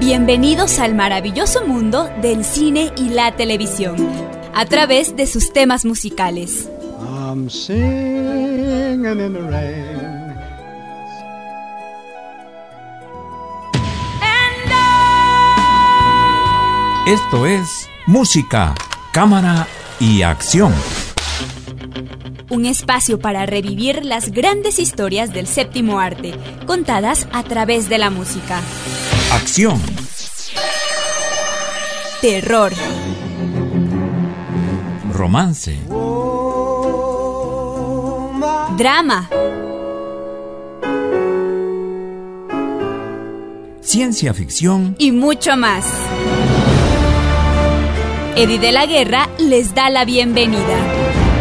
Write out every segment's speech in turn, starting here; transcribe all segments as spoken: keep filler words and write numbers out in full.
Bienvenidos al maravilloso mundo del cine y la televisión, a través de sus temas musicales. I'm singing in the rain. Esto es Música, Cámara y Acción. Un espacio para revivir las grandes historias del séptimo arte, contadas a través de la música. Acción. Terror. Romance. Drama. Ciencia ficción. Y mucho más. Eddie de la Guerra les da la bienvenida.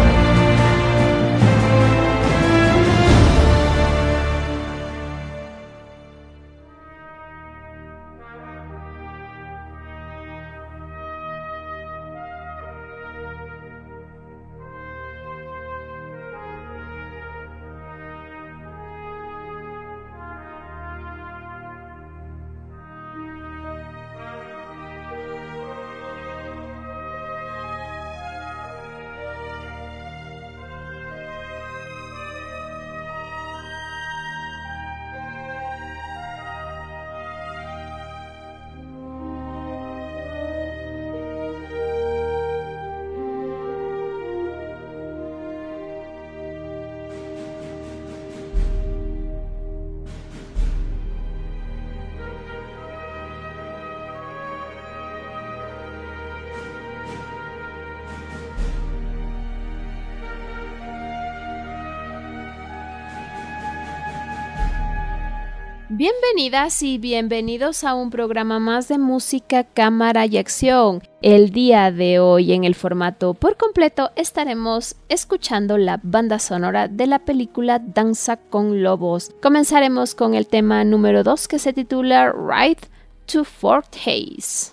Bienvenidas y bienvenidos a un programa más de música, cámara y acción. El día de hoy, en el formato por completo, estaremos escuchando la banda sonora de la película Danza con Lobos. Comenzaremos con el tema número dos, que se titula Ride to Fort Hays.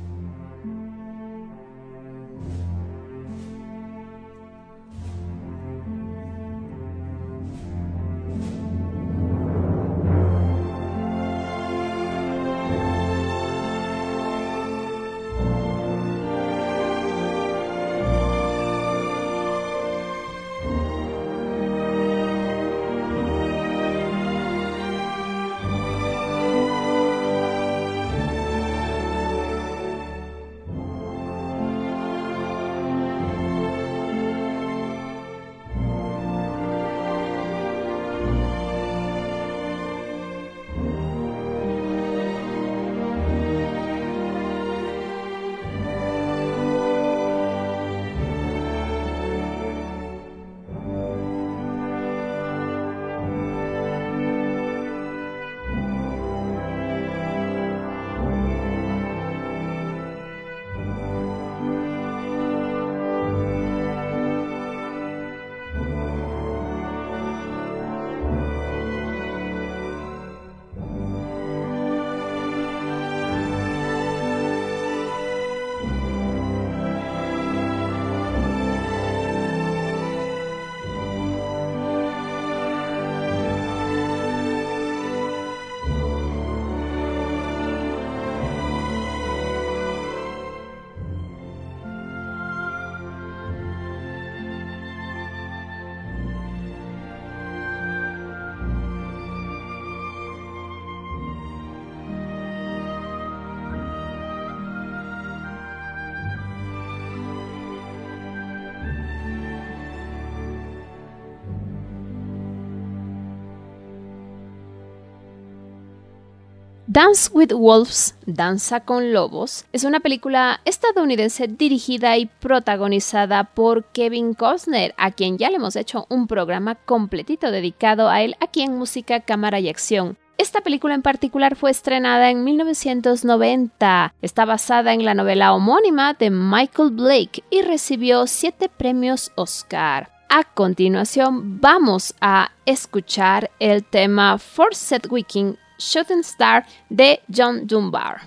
Dance with Wolves, Danza con Lobos, es una película estadounidense dirigida y protagonizada por Kevin Costner, a quien ya le hemos hecho un programa completito dedicado a él aquí en Música, Cámara y Acción. Esta película en particular fue estrenada en mil novecientos noventa. Está basada en la novela homónima de Michael Blake y recibió siete premios Oscar. A continuación vamos a escuchar el tema Forced Wiking Shooting Star de John Dunbar.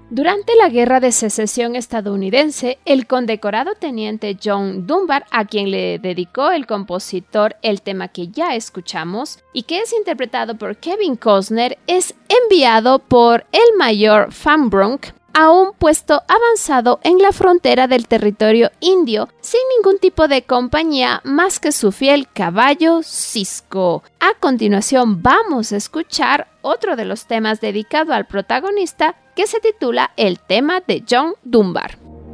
Durante la Guerra de Secesión estadounidense, el condecorado teniente John Dunbar, a quien le dedicó el compositor el tema que ya escuchamos y que es interpretado por Kevin Costner, es enviado por el mayor Van Bronk a un puesto avanzado en la frontera del territorio indio sin ningún tipo de compañía más que su fiel caballo Cisco. A continuación vamos a escuchar otro de los temas dedicado al protagonista que se titula El tema de John Dunbar.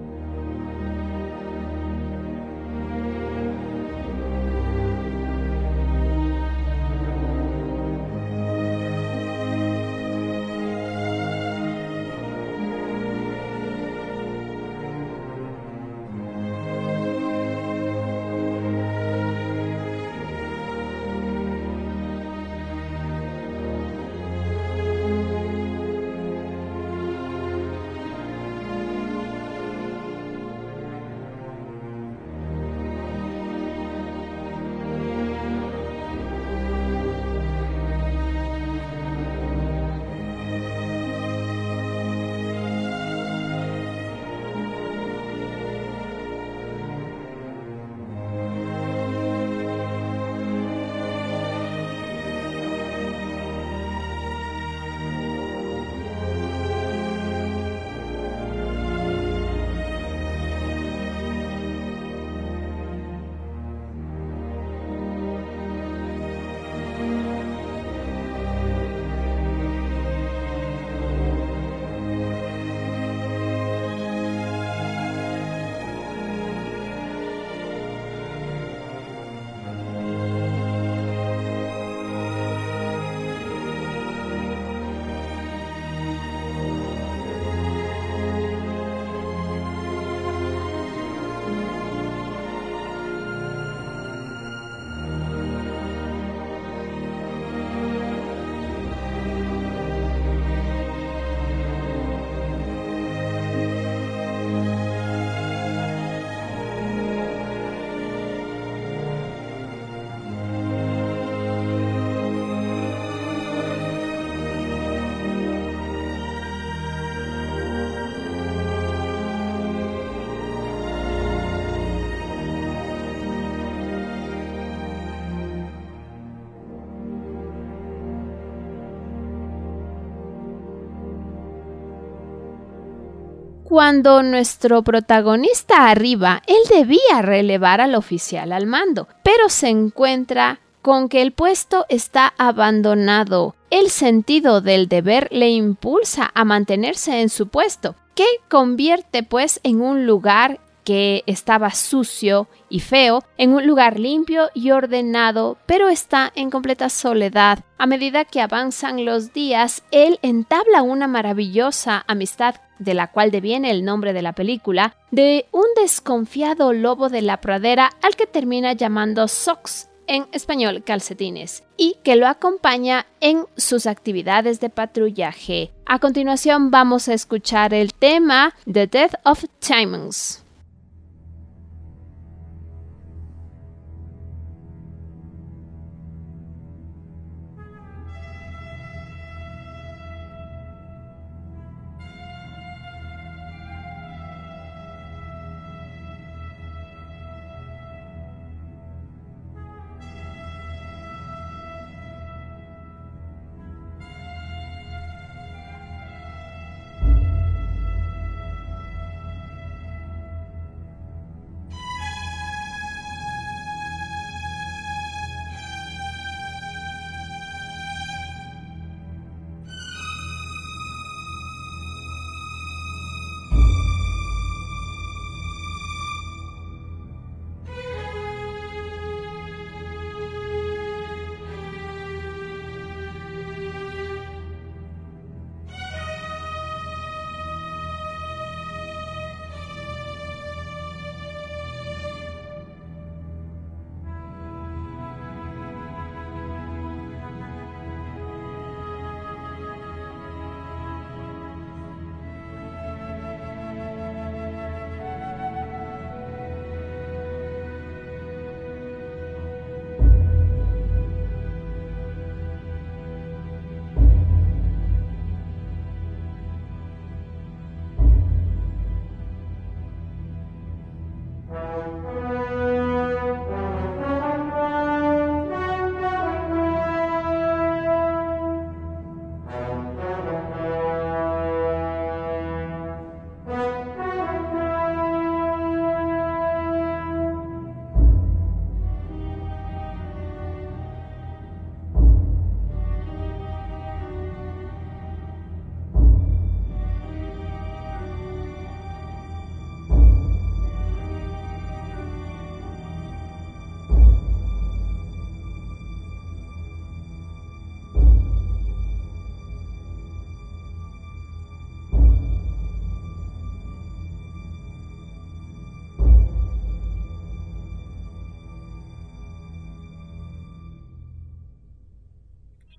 Cuando nuestro protagonista arriba, él debía relevar al oficial al mando, pero se encuentra con que el puesto está abandonado. El sentido del deber le impulsa a mantenerse en su puesto, que convierte pues en un lugar que estaba sucio y feo, en un lugar limpio y ordenado, pero está en completa soledad. A medida que avanzan los días, él entabla una maravillosa amistad, de la cual deviene el nombre de la película, de un desconfiado lobo de la pradera al que termina llamando Socks, en español calcetines, y que lo acompaña en sus actividades de patrullaje. A continuación vamos a escuchar el tema The Death of Timmons.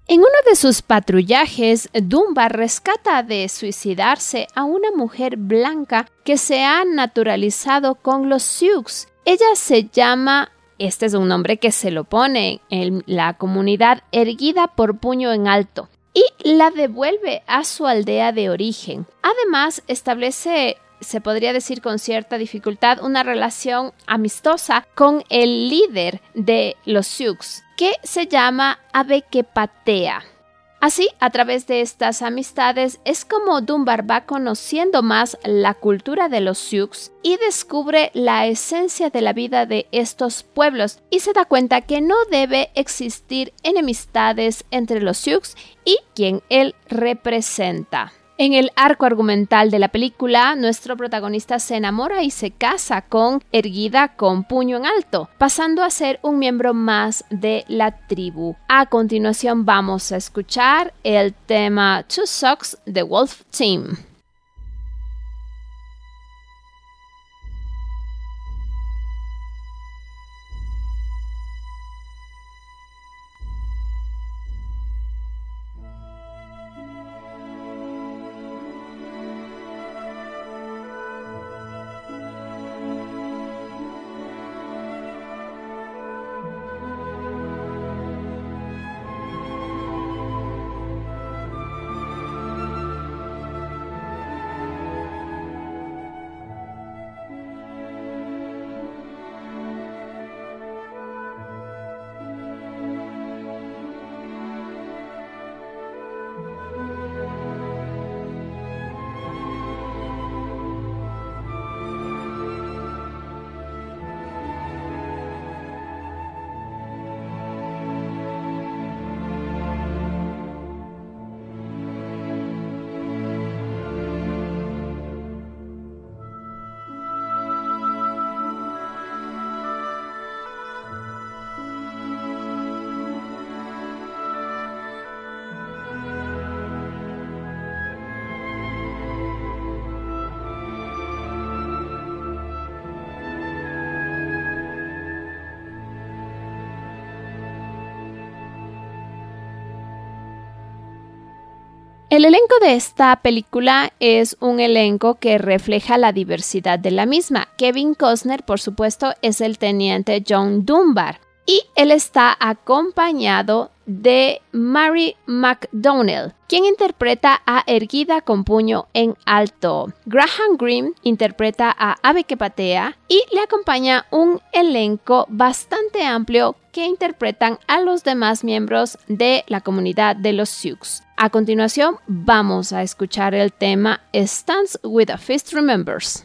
En uno de sus patrullajes, Dunbar rescata de suicidarse a una mujer blanca que se ha naturalizado con los Sioux. Ella se llama, este es un nombre que se lo pone en la comunidad, Erguida por Puño en Alto, y la devuelve a su aldea de origen. Además, establece, se podría decir con cierta dificultad, una relación amistosa con el líder de los Sioux, que se llama Abekepatea. Así, a través de estas amistades es como Dunbar va conociendo más la cultura de los Sioux y descubre la esencia de la vida de estos pueblos y se da cuenta que no debe existir enemistades entre los Sioux y quien él representa. En el arco argumental de la película, nuestro protagonista se enamora y se casa con Erguida con Puño en Alto, pasando a ser un miembro más de la tribu. A continuación vamos a escuchar el tema Two Socks de Wolf Team. El elenco de esta película es un elenco que refleja la diversidad de la misma. Kevin Costner, por supuesto, es el teniente John Dunbar y él está acompañado de Mary McDonnell, quien interpreta a Erguida con Puño en Alto. Graham Greene interpreta a Abekepatea y le acompaña un elenco bastante amplio que interpretan a los demás miembros de la comunidad de los Sioux. A continuación, vamos a escuchar el tema Stands with a Fist Remembers.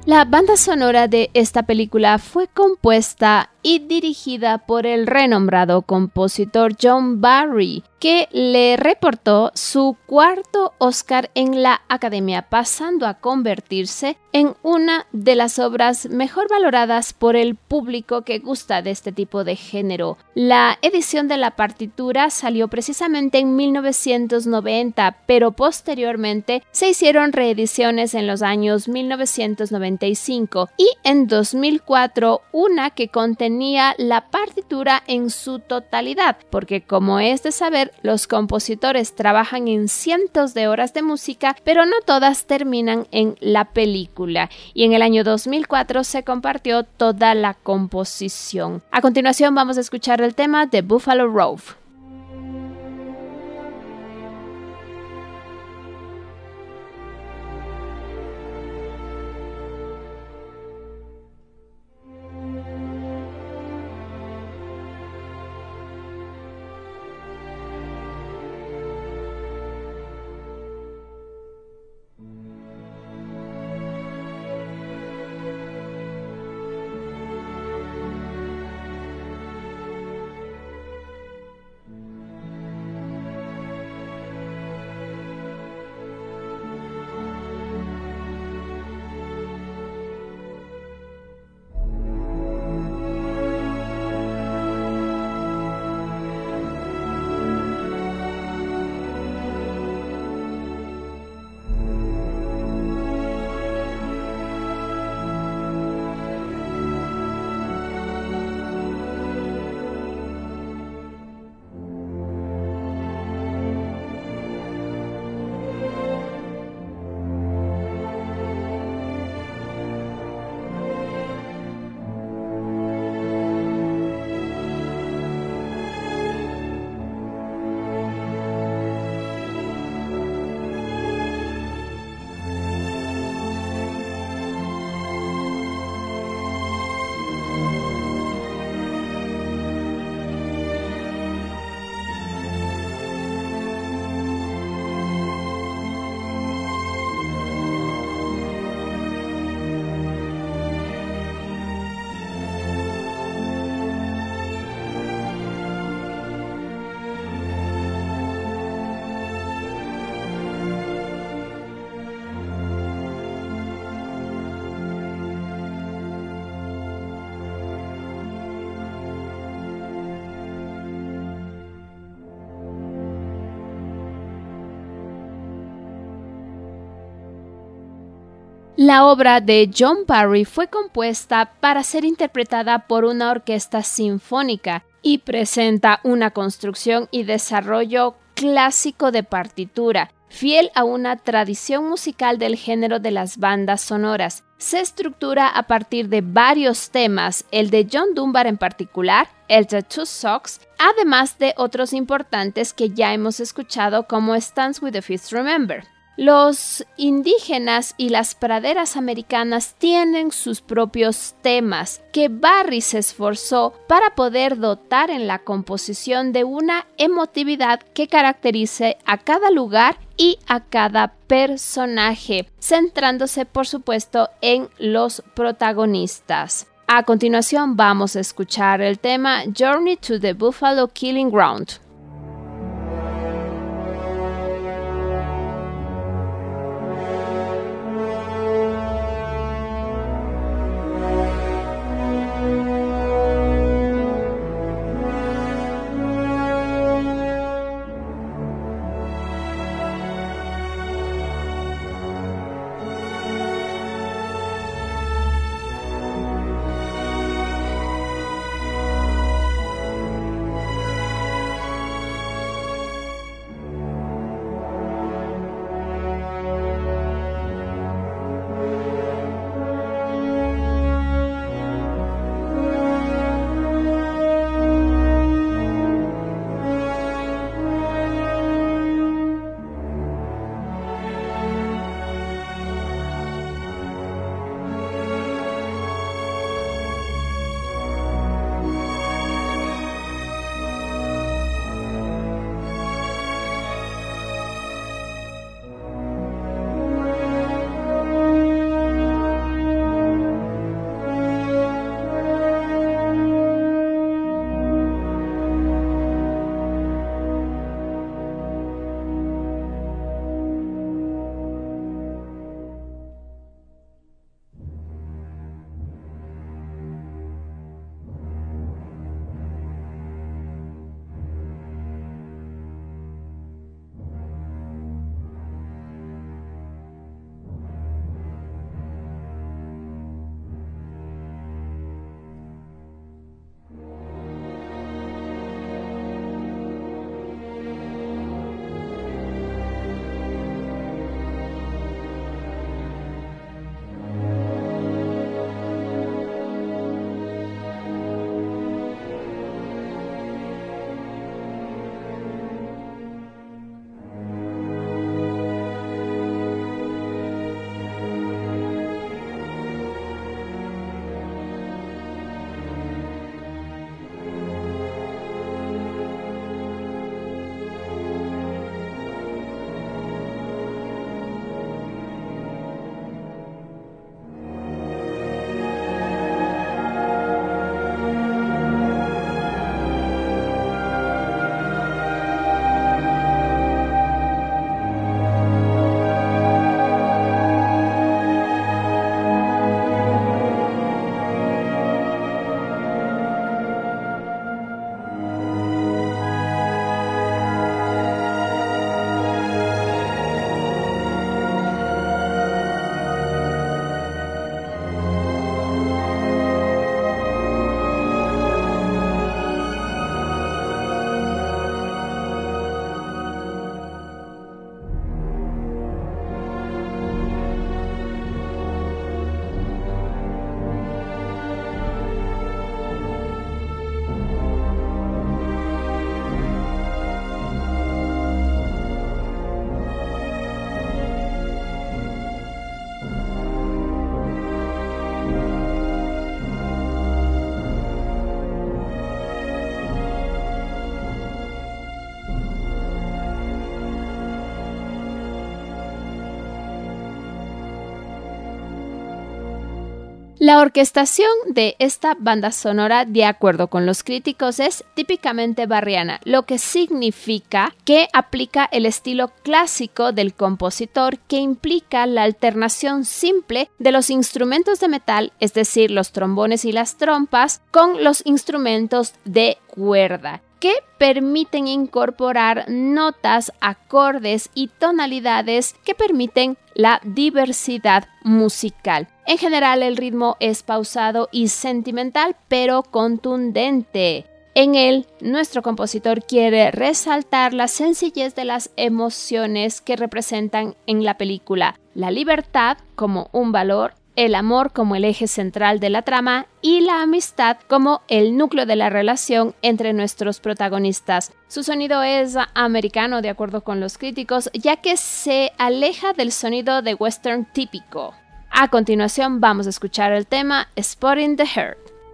La banda sonora de esta película fue compuesta y dirigida por el renombrado compositor John Barry, que le reportó su cuarto Oscar en la Academia, pasando a convertirse en una de las obras mejor valoradas por el público que gusta de este tipo de género. La edición de la partitura salió precisamente en mil novecientos noventa, pero posteriormente se hicieron reediciones en los años mil novecientos noventa y cinco y en dos mil cuatro una que contenía la partitura en su totalidad, porque como es de saber, los compositores trabajan en cientos de horas de música, pero no todas terminan en la película, y en el año dos mil cuatro se compartió toda la composición. A continuación vamos a escuchar el tema de Buffalo Road. La obra de John Barry fue compuesta para ser interpretada por una orquesta sinfónica y presenta una construcción y desarrollo clásico de partitura, fiel a una tradición musical del género de las bandas sonoras. Se estructura a partir de varios temas, el de John Dunbar en particular, el de Two Socks, además de otros importantes que ya hemos escuchado como Stands with the Fifth Remember. Los indígenas y las praderas americanas tienen sus propios temas que Barry se esforzó para poder dotar en la composición de una emotividad que caracterice a cada lugar y a cada personaje, centrándose por supuesto en los protagonistas. A continuación vamos a escuchar el tema Journey to the Buffalo Killing Ground. La orquestación de esta banda sonora, de acuerdo con los críticos, es típicamente barriana, lo que significa que aplica el estilo clásico del compositor, que implica la alternación simple de los instrumentos de metal, es decir, los trombones y las trompas, con los instrumentos de cuerda, que permiten incorporar notas, acordes y tonalidades que permiten la diversidad musical. En general, el ritmo es pausado y sentimental, pero contundente. En él, nuestro compositor quiere resaltar la sencillez de las emociones que representan en la película, la libertad como un valor, el amor como el eje central de la trama y la amistad como el núcleo de la relación entre nuestros protagonistas. Su sonido es americano, de acuerdo con los críticos, ya que se aleja del sonido de western típico. A continuación vamos a escuchar el tema Spotting the Herd.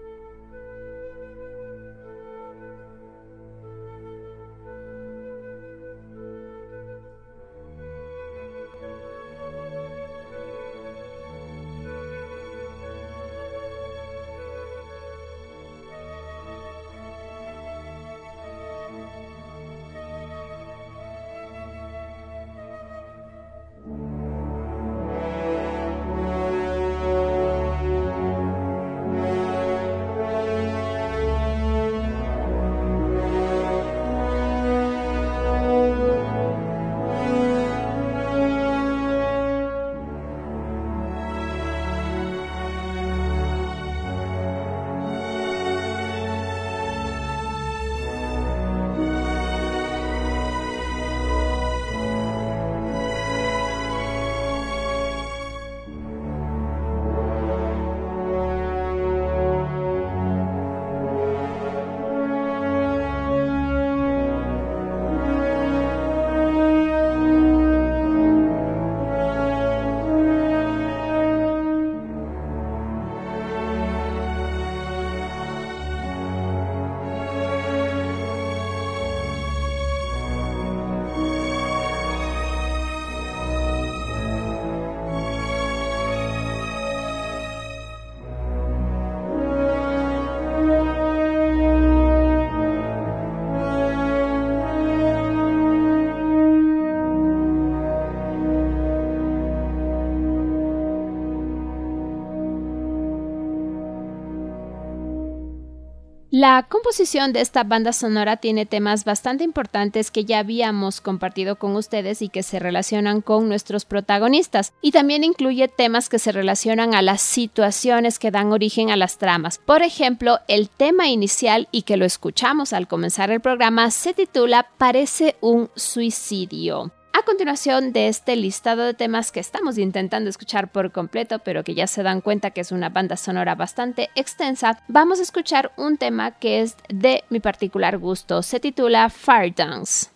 La composición de esta banda sonora tiene temas bastante importantes que ya habíamos compartido con ustedes y que se relacionan con nuestros protagonistas, y también incluye temas que se relacionan a las situaciones que dan origen a las tramas. Por ejemplo, el tema inicial, y que lo escuchamos al comenzar el programa, se titula Parece un suicidio. A continuación de este listado de temas que estamos intentando escuchar por completo, pero que ya se dan cuenta que es una banda sonora bastante extensa, vamos a escuchar un tema que es de mi particular gusto. Se titula Fire Dance.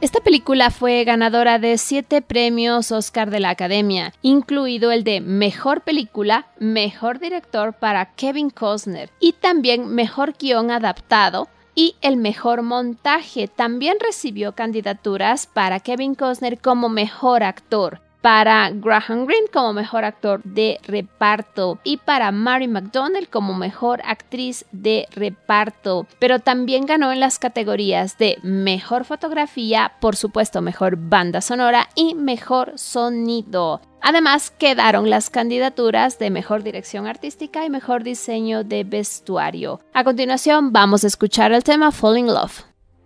Esta película fue ganadora de siete premios Oscar de la Academia, incluido el de Mejor Película, Mejor Director para Kevin Costner y también Mejor Guión Adaptado y el Mejor Montaje. También recibió candidaturas para Kevin Costner como Mejor Actor, para Graham Greene como Mejor Actor de Reparto y para Mary McDonnell como Mejor Actriz de Reparto. Pero también ganó en las categorías de Mejor Fotografía, por supuesto Mejor Banda Sonora y Mejor Sonido. Además quedaron las candidaturas de Mejor Dirección Artística y Mejor Diseño de Vestuario. A continuación vamos a escuchar el tema Fall in Love.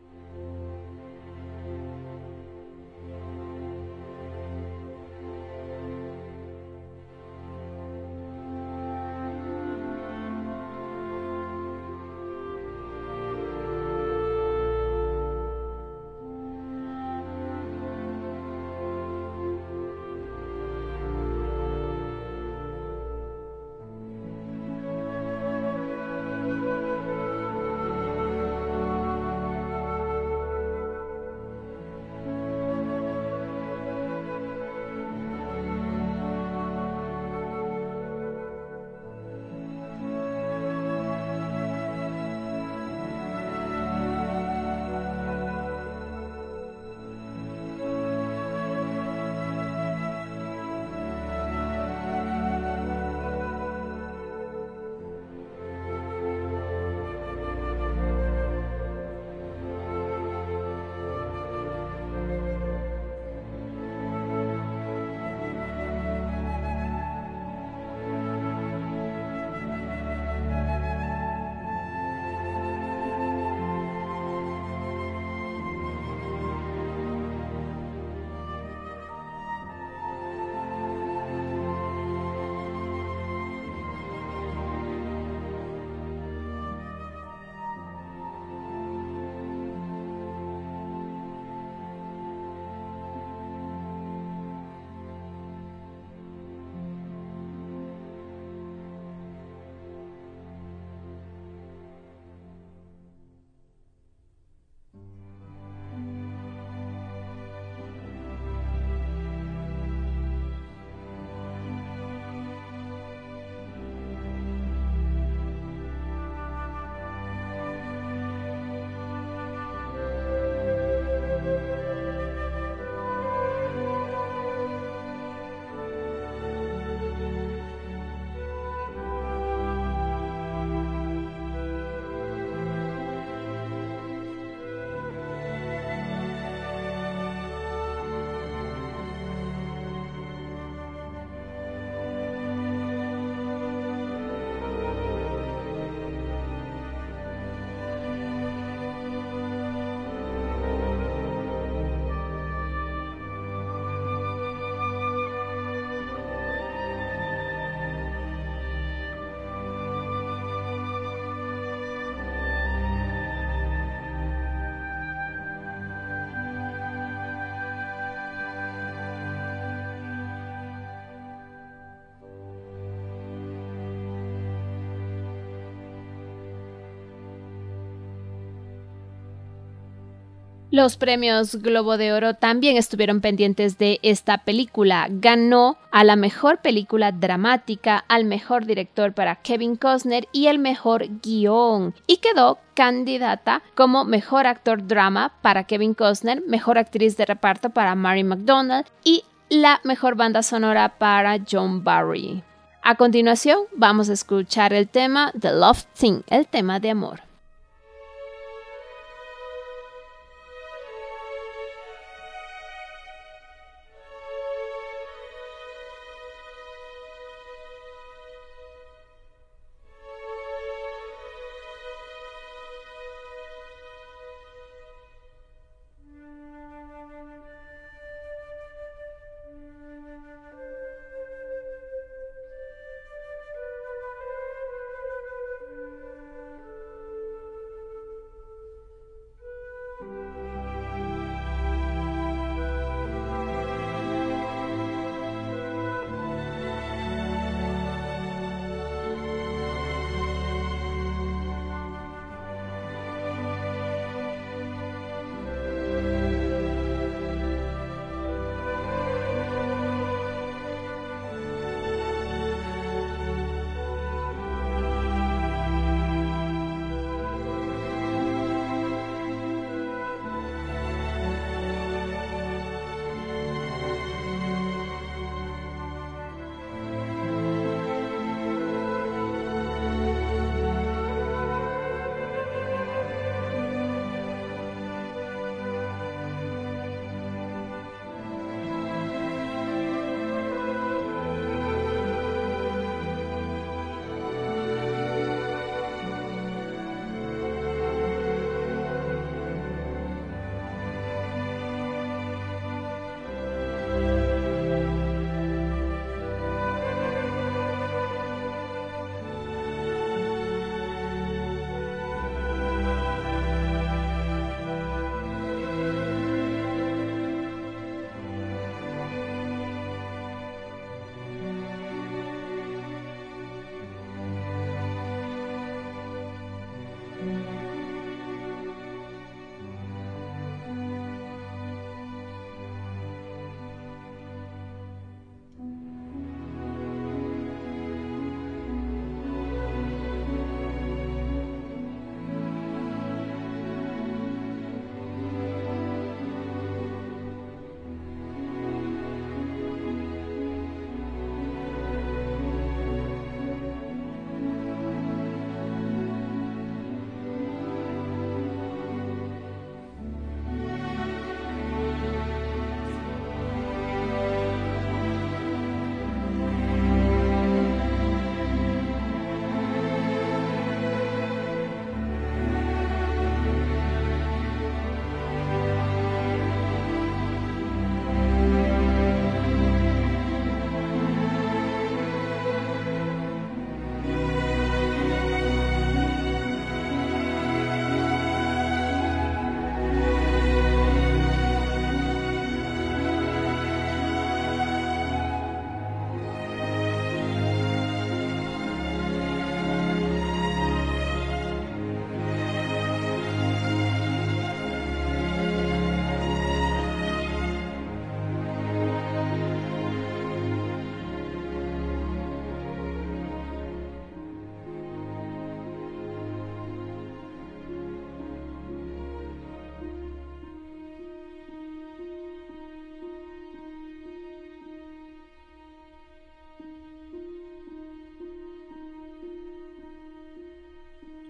Los premios Globo de Oro también estuvieron pendientes de esta película. Ganó a la mejor película dramática, al mejor director para Kevin Costner y el mejor guión. Y quedó candidata como mejor actor drama para Kevin Costner, mejor actriz de reparto para Mary McDonnell y la mejor banda sonora para John Barry. A continuación vamos a escuchar el tema The Love Thing, el tema de amor.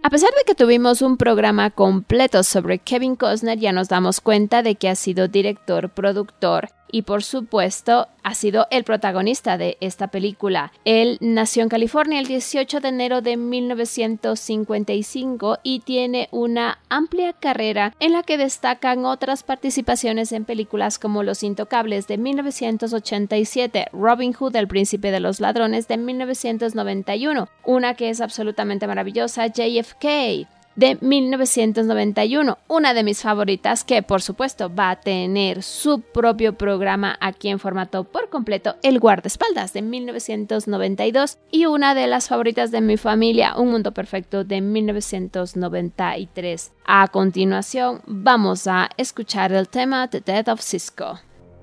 A pesar de que tuvimos un programa completo sobre Kevin Costner, ya nos damos cuenta de que ha sido director, productor y, por supuesto, ha sido el protagonista de esta película. Él nació en California el dieciocho de enero de mil novecientos cincuenta y cinco y tiene una amplia carrera en la que destacan otras participaciones en películas como Los Intocables de mil novecientos ochenta y siete, Robin Hood, el príncipe de los ladrones de mil novecientos noventa y uno, una que es absolutamente maravillosa, J F K, de mil novecientos noventa y uno, una de mis favoritas que por supuesto va a tener su propio programa aquí en formato por completo, El Guardaespaldas de mil novecientos noventa y dos, y una de las favoritas de mi familia, Un Mundo Perfecto de mil novecientos noventa y tres. A continuación vamos a escuchar el tema The Death of Cisco.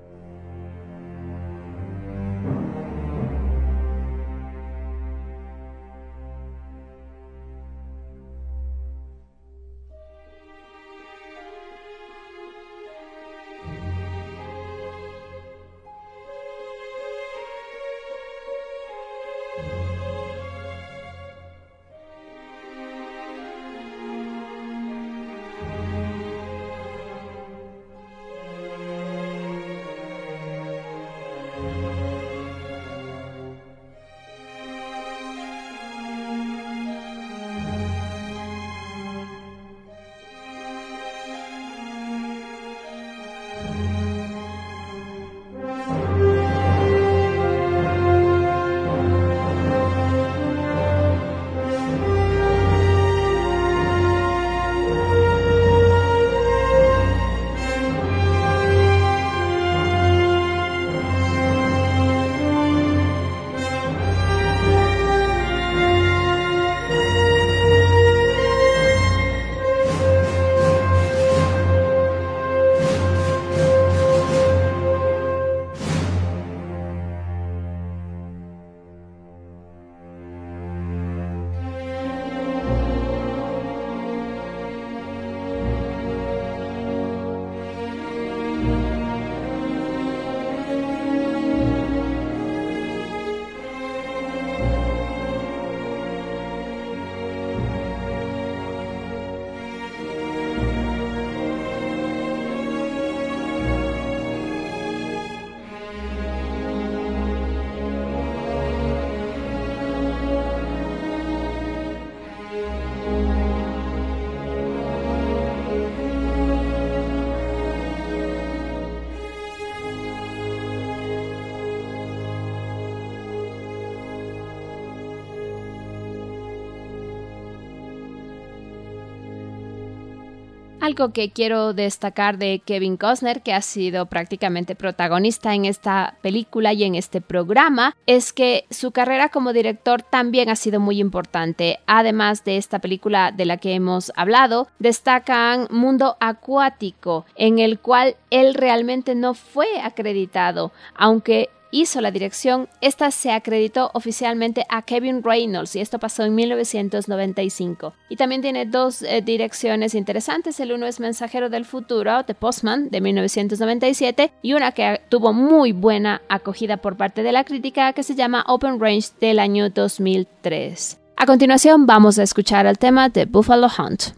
Algo que quiero destacar de Kevin Costner, que ha sido prácticamente protagonista en esta película y en este programa, es que su carrera como director también ha sido muy importante. Además de esta película de la que hemos hablado, destacan Mundo Acuático, en el cual él realmente no fue acreditado, aunque hizo la dirección. Esta se acreditó oficialmente a Kevin Reynolds y esto pasó en mil novecientos noventa y cinco. Y también tiene dos eh, direcciones interesantes. El uno es Mensajero del Futuro, The Postman, de mil novecientos noventa y siete, y una que tuvo muy buena acogida por parte de la crítica, que se llama Open Range, del año dos mil tres. A continuación vamos a escuchar el tema de Buffalo Hunt.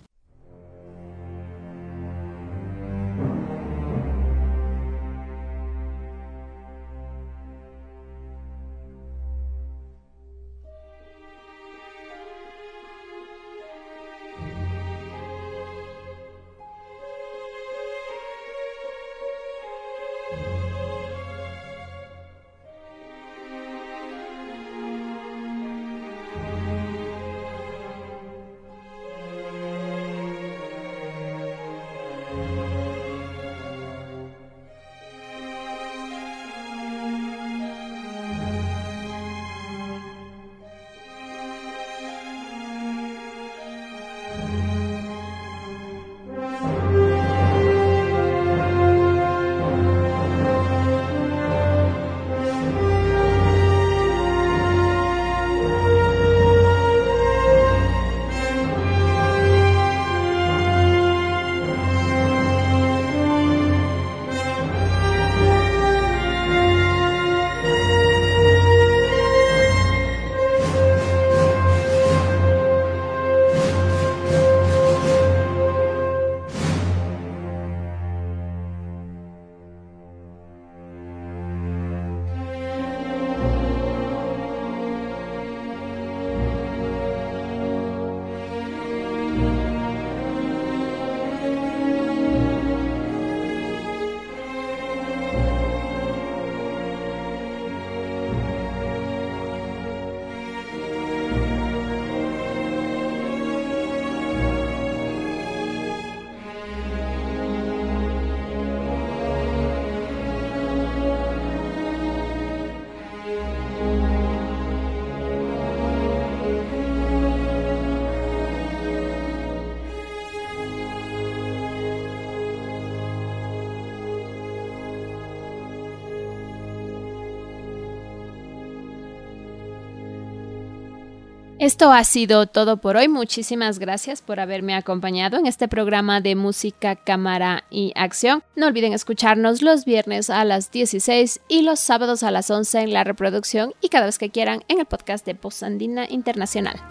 Esto ha sido todo por hoy. Muchísimas gracias por haberme acompañado en este programa de música, cámara y acción. No olviden escucharnos los viernes a las dieciséis y los sábados a las once en la reproducción y cada vez que quieran en el podcast de Voz Andina Internacional.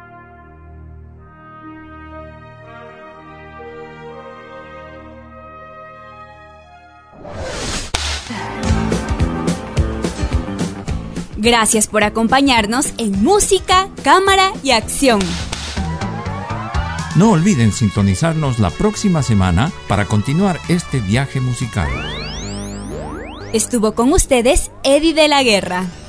Gracias por acompañarnos en Música, Cámara y Acción. No olviden sintonizarnos la próxima semana para continuar este viaje musical. Estuvo con ustedes Eddie de la Guerra.